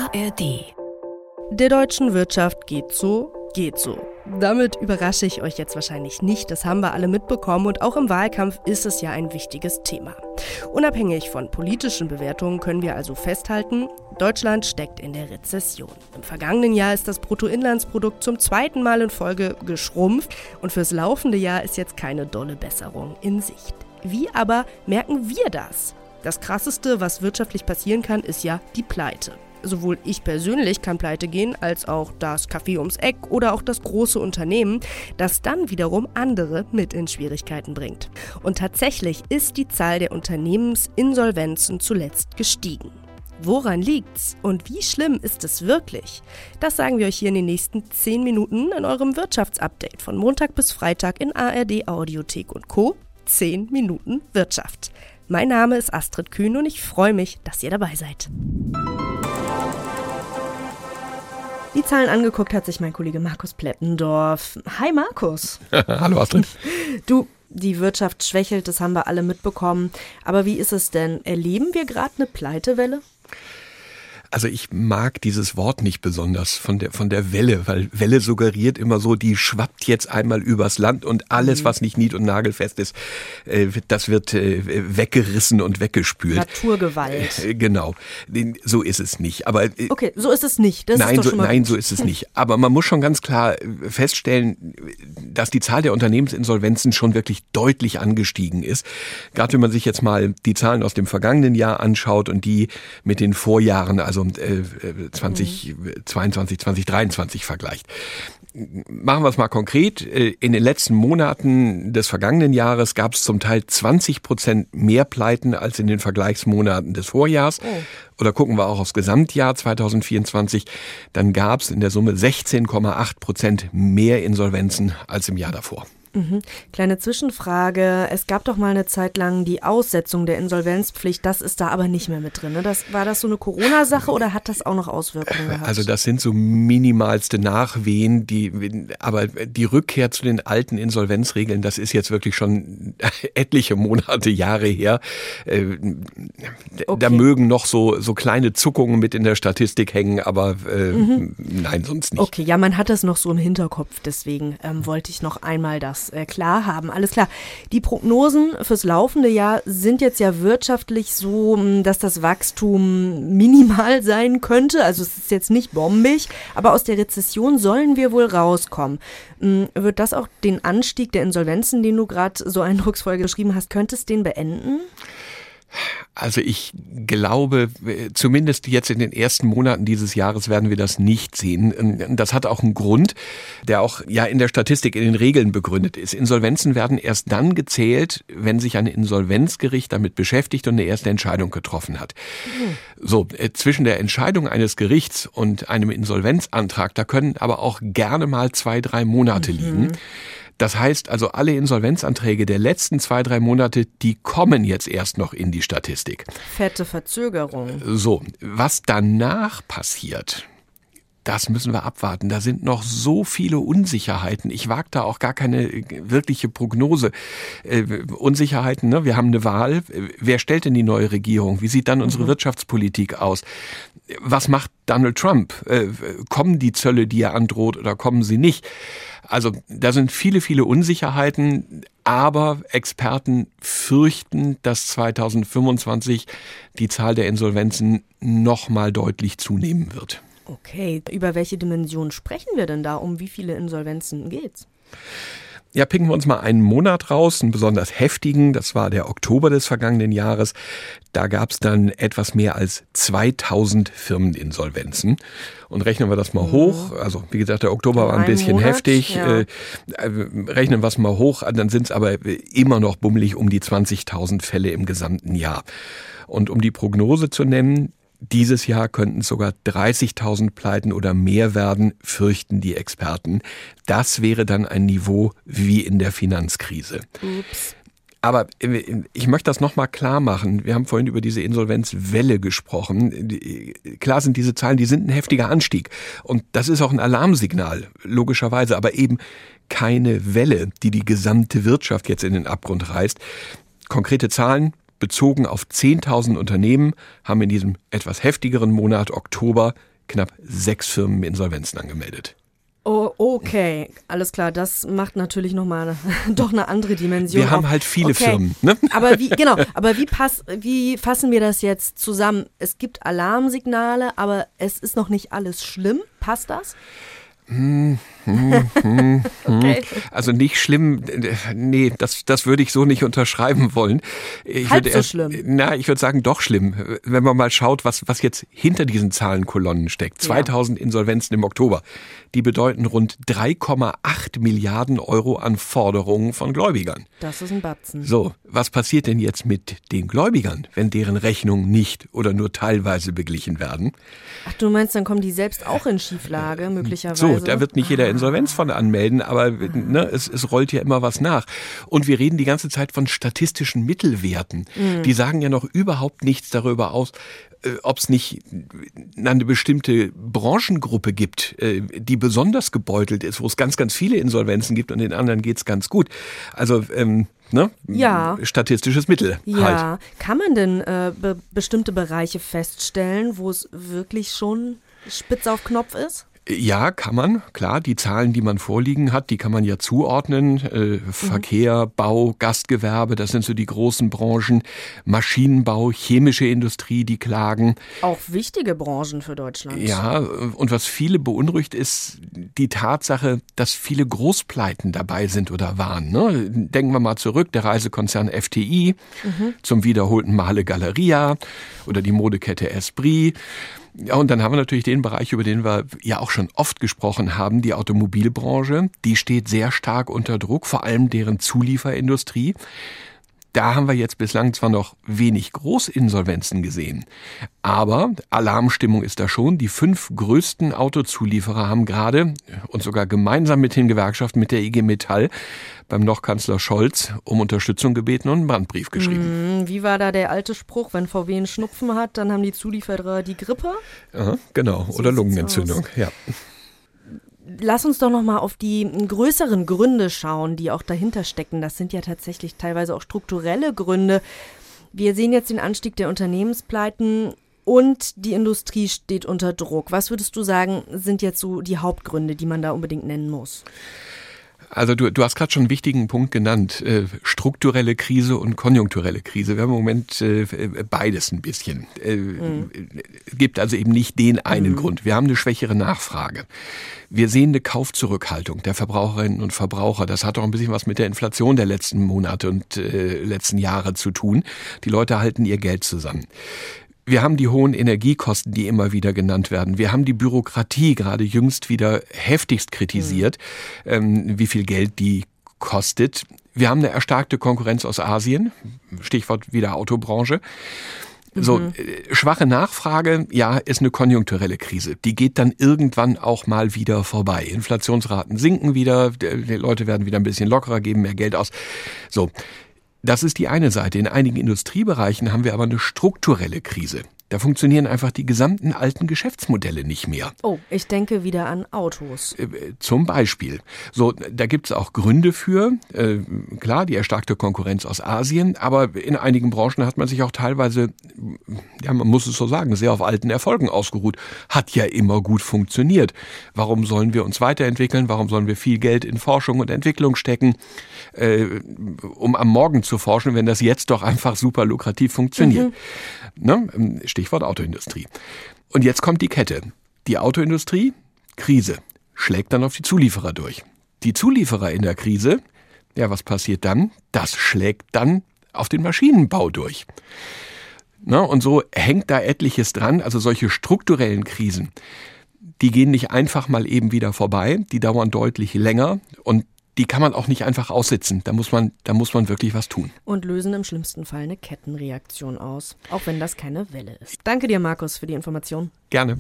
ARD. Der deutschen Wirtschaft geht so. Damit überrasche ich euch jetzt wahrscheinlich nicht, das haben wir alle mitbekommen und auch im Wahlkampf ist es ja ein wichtiges Thema. Unabhängig von politischen Bewertungen können wir also festhalten, Deutschland steckt in der Rezession. Im vergangenen Jahr ist das Bruttoinlandsprodukt zum zweiten Mal in Folge geschrumpft und fürs laufende Jahr ist jetzt keine dolle Besserung in Sicht. Wie aber merken wir das? Das Krasseste, was wirtschaftlich passieren kann, ist ja die Pleite. Sowohl ich persönlich kann pleite gehen, als auch das Café ums Eck oder auch das große Unternehmen, das dann wiederum andere mit in Schwierigkeiten bringt. Und tatsächlich ist die Zahl der Unternehmensinsolvenzen zuletzt gestiegen. Woran liegt's und wie schlimm ist es wirklich? Das sagen wir euch hier in den nächsten 10 Minuten in eurem Wirtschaftsupdate von Montag bis Freitag in ARD Audiothek und Co. 10 Minuten Wirtschaft. Mein Name ist Astrid Kühn und ich freue mich, dass ihr dabei seid. Die Zahlen angeguckt hat sich mein Kollege Markus Plettendorf. Hi Markus. Hallo Astrid. Du, die Wirtschaft schwächelt, das haben wir alle mitbekommen. Aber wie ist es denn? Erleben wir gerade eine Pleitewelle? Also ich mag dieses Wort nicht besonders von der Welle, weil Welle suggeriert immer so, die schwappt jetzt einmal übers Land und alles, was nicht nied- und nagelfest ist, das wird weggerissen und weggespült. Naturgewalt. Genau, so ist es nicht. Aber okay, so ist es nicht. Das ist doch schon mal nein, gut. So ist es nicht. Aber man muss schon ganz klar feststellen, dass die Zahl der Unternehmensinsolvenzen schon wirklich deutlich angestiegen ist. Gerade wenn man sich jetzt mal die Zahlen aus dem vergangenen Jahr anschaut und die mit den Vorjahren, also 2022, 2023 vergleicht. Machen wir es mal konkret. In den letzten Monaten des vergangenen Jahres gab es zum Teil 20% mehr Pleiten als in den Vergleichsmonaten des Vorjahrs. Oder gucken wir auch aufs Gesamtjahr 2024, dann gab es in der Summe 16,8% mehr Insolvenzen als im Jahr davor. Kleine Zwischenfrage. Es gab doch mal eine Zeit lang die Aussetzung der Insolvenzpflicht. Das ist da aber nicht mehr mit drin. Ne? War das so eine Corona-Sache oder hat das auch noch Auswirkungen gehabt? Also das sind so minimalste Nachwehen. Aber die Rückkehr zu den alten Insolvenzregeln, das ist jetzt wirklich schon etliche Monate, Jahre her. Da mögen noch so kleine Zuckungen mit in der Statistik hängen, aber nein, sonst nicht. Okay, ja, man hat das noch so im Hinterkopf. Deswegen wollte ich noch einmal das klar haben. Alles klar. Die Prognosen fürs laufende Jahr sind jetzt ja wirtschaftlich so, dass das Wachstum minimal sein könnte. Also es ist jetzt nicht bombig, aber aus der Rezession sollen wir wohl rauskommen. Wird das auch den Anstieg der Insolvenzen, den du gerade so eindrucksvoll geschrieben hast, könnte es den beenden? Also ich glaube, zumindest jetzt in den ersten Monaten dieses Jahres werden wir das nicht sehen. Das hat auch einen Grund, der auch ja in der Statistik, in den Regeln begründet ist. Insolvenzen werden erst dann gezählt, wenn sich ein Insolvenzgericht damit beschäftigt und eine erste Entscheidung getroffen hat. So, zwischen der Entscheidung eines Gerichts und einem Insolvenzantrag, da können aber auch gerne mal 2-3 Monate liegen. Das heißt also, alle Insolvenzanträge der letzten 2-3 Monate, die kommen jetzt erst noch in die Statistik. Fette Verzögerung. So, was danach passiert, das müssen wir abwarten. Da sind noch so viele Unsicherheiten. Ich wage da auch gar keine wirkliche Prognose. Unsicherheiten, ne? Wir haben eine Wahl. Wer stellt denn die neue Regierung? Wie sieht dann unsere Wirtschaftspolitik aus? Was macht Donald Trump? Kommen die Zölle, die er androht, oder kommen sie nicht? Also da sind viele, viele Unsicherheiten, aber Experten fürchten, dass 2025 die Zahl der Insolvenzen nochmal deutlich zunehmen wird. Okay, über welche Dimension sprechen wir denn da? Um wie viele Insolvenzen geht's? Ja, picken wir uns mal einen Monat raus, einen besonders heftigen, das war der Oktober des vergangenen Jahres. Da gab es dann etwas mehr als 2000 Firmeninsolvenzen. Und rechnen wir das mal hoch, also wie gesagt, der Oktober war ein bisschen heftig, ja. Rechnen wir es mal hoch, dann sind es aber immer noch bummelig um die 20.000 Fälle im gesamten Jahr. Und um die Prognose zu nennen, dieses Jahr könnten es sogar 30.000 Pleiten oder mehr werden, fürchten die Experten. Das wäre dann ein Niveau wie in der Finanzkrise. Ups. Aber ich möchte das nochmal klar machen. Wir haben vorhin über diese Insolvenzwelle gesprochen. Klar sind diese Zahlen, die sind ein heftiger Anstieg. Und das ist auch ein Alarmsignal, logischerweise. Aber eben keine Welle, die die gesamte Wirtschaft jetzt in den Abgrund reißt. Konkrete Zahlen bezogen auf 10.000 Unternehmen haben in diesem etwas heftigeren Monat Oktober knapp 6 Firmen Insolvenzen angemeldet. Oh, okay, alles klar, das macht natürlich nochmal doch eine andere Dimension. Wir haben halt viele Firmen. Ne? Aber wie fassen wir das jetzt zusammen? Es gibt Alarmsignale, aber es ist noch nicht alles schlimm. Passt das? Okay. Also nicht schlimm, nee, das würde ich so nicht unterschreiben wollen. Ich würde sagen, doch schlimm. Wenn man mal schaut, was jetzt hinter diesen Zahlenkolonnen steckt. 2000 Insolvenzen im Oktober. Die bedeuten rund 3,8 Milliarden Euro an Forderungen von Gläubigern. Das ist ein Batzen. So, was passiert denn jetzt mit den Gläubigern, wenn deren Rechnungen nicht oder nur teilweise beglichen werden? Ach, du meinst, dann kommen die selbst auch in Schieflage, möglicherweise? So, da wird nicht jeder Insolvenz von anmelden, aber es rollt ja immer was nach. Und wir reden die ganze Zeit von statistischen Mittelwerten. Die sagen ja noch überhaupt nichts darüber aus, ob es nicht eine bestimmte Branchengruppe gibt, die besonders gebeutelt ist, wo es ganz, ganz viele Insolvenzen gibt und den anderen geht's ganz gut. Also statistisches Mittel. Ja, halt. Kann man denn bestimmte Bereiche feststellen, wo es wirklich schon spitz auf Knopf ist? Ja, kann man. Klar, die Zahlen, die man vorliegen hat, die kann man ja zuordnen. Verkehr, Bau, Gastgewerbe, das sind so die großen Branchen. Maschinenbau, chemische Industrie, die klagen. Auch wichtige Branchen für Deutschland. Ja, und was viele beunruhigt, ist die Tatsache, dass viele Großpleiten dabei sind oder waren. Ne? Denken wir mal zurück, der Reisekonzern FTI, zum wiederholten Male Galeria oder die Modekette Esprit. Ja, und dann haben wir natürlich den Bereich, über den wir ja auch schon oft gesprochen haben, die Automobilbranche. Die steht sehr stark unter Druck, vor allem deren Zulieferindustrie. Da haben wir jetzt bislang zwar noch wenig Großinsolvenzen gesehen, aber Alarmstimmung ist da schon. Die 5 größten Autozulieferer haben gerade und sogar gemeinsam mit den Gewerkschaften, mit der IG Metall, beim noch-Kanzler Scholz um Unterstützung gebeten und einen Brandbrief geschrieben. Wie war da der alte Spruch, wenn VW einen Schnupfen hat, dann haben die Zulieferer die Grippe? Aha, genau, so oder Lungenentzündung, ja. Lass uns doch noch mal auf die größeren Gründe schauen, die auch dahinter stecken. Das sind ja tatsächlich teilweise auch strukturelle Gründe. Wir sehen jetzt den Anstieg der Unternehmenspleiten und die Industrie steht unter Druck. Was würdest du sagen, sind jetzt so die Hauptgründe, die man da unbedingt nennen muss? Also du hast gerade schon einen wichtigen Punkt genannt, strukturelle Krise und konjunkturelle Krise. Wir haben im Moment beides ein bisschen. Gibt also eben nicht den einen Grund. Wir haben eine schwächere Nachfrage. Wir sehen eine Kaufzurückhaltung der Verbraucherinnen und Verbraucher. Das hat auch ein bisschen was mit der Inflation der letzten Monate und letzten Jahre zu tun. Die Leute halten ihr Geld zusammen. Wir haben die hohen Energiekosten, die immer wieder genannt werden. Wir haben die Bürokratie gerade jüngst wieder heftigst kritisiert, wie viel Geld die kostet. Wir haben eine erstarkte Konkurrenz aus Asien, Stichwort wieder Autobranche. So, schwache Nachfrage, ja, ist eine konjunkturelle Krise. Die geht dann irgendwann auch mal wieder vorbei. Inflationsraten sinken wieder, die Leute werden wieder ein bisschen lockerer, geben mehr Geld aus. So. Das ist die eine Seite. In einigen Industriebereichen haben wir aber eine strukturelle Krise. Da funktionieren einfach die gesamten alten Geschäftsmodelle nicht mehr. Oh, ich denke wieder an Autos. Zum Beispiel. So, da gibt's auch Gründe für. Klar, die erstarkte Konkurrenz aus Asien, aber in einigen Branchen hat man sich auch teilweise, ja, man muss es so sagen, sehr auf alten Erfolgen ausgeruht. Hat ja immer gut funktioniert. Warum sollen wir uns weiterentwickeln? Warum sollen wir viel Geld in Forschung und Entwicklung stecken, um am Morgen zu forschen, wenn das jetzt doch einfach super lukrativ funktioniert? Ne? Stichwort Autoindustrie. Und jetzt kommt die Kette. Die Autoindustrie, Krise, schlägt dann auf die Zulieferer durch. Die Zulieferer in der Krise, ja, was passiert dann? Das schlägt dann auf den Maschinenbau durch. Na, und so hängt da etliches dran, also solche strukturellen Krisen, die gehen nicht einfach mal eben wieder vorbei, die dauern deutlich länger und die kann man auch nicht einfach aussitzen. Da muss man wirklich was tun. Und lösen im schlimmsten Fall eine Kettenreaktion aus, auch wenn das keine Welle ist. Danke dir, Markus, für die Information. Gerne.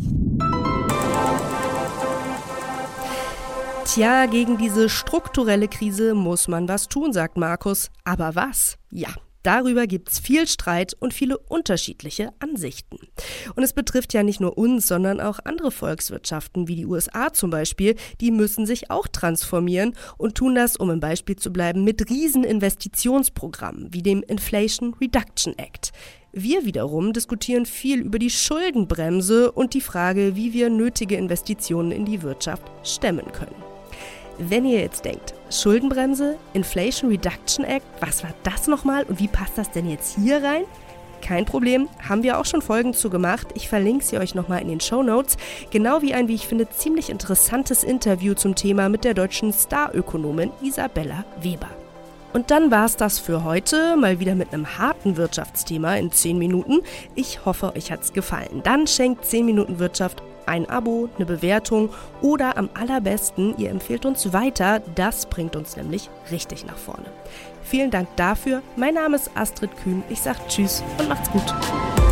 Tja, gegen diese strukturelle Krise muss man was tun, sagt Markus. Aber was? Ja. Darüber gibt's viel Streit und viele unterschiedliche Ansichten. Und es betrifft ja nicht nur uns, sondern auch andere Volkswirtschaften, wie die USA zum Beispiel. Die müssen sich auch transformieren und tun das, um im Beispiel zu bleiben, mit Rieseninvestitionsprogrammen wie dem Inflation Reduction Act. Wir wiederum diskutieren viel über die Schuldenbremse und die Frage, wie wir nötige Investitionen in die Wirtschaft stemmen können. Wenn ihr jetzt denkt, Schuldenbremse, Inflation Reduction Act, was war das nochmal und wie passt das denn jetzt hier rein? Kein Problem, haben wir auch schon Folgen zu gemacht. Ich verlinke sie euch nochmal in den Shownotes. Genau wie ein, wie ich finde, ziemlich interessantes Interview zum Thema mit der deutschen Starökonomin Isabella Weber. Und dann war's das für heute, mal wieder mit einem harten Wirtschaftsthema in 10 Minuten. Ich hoffe, euch hat's gefallen. Dann schenkt 10 Minuten Wirtschaft ein Abo, eine Bewertung oder am allerbesten, ihr empfehlt uns weiter. Das bringt uns nämlich richtig nach vorne. Vielen Dank dafür. Mein Name ist Astrid Kühn. Ich sage Tschüss und macht's gut.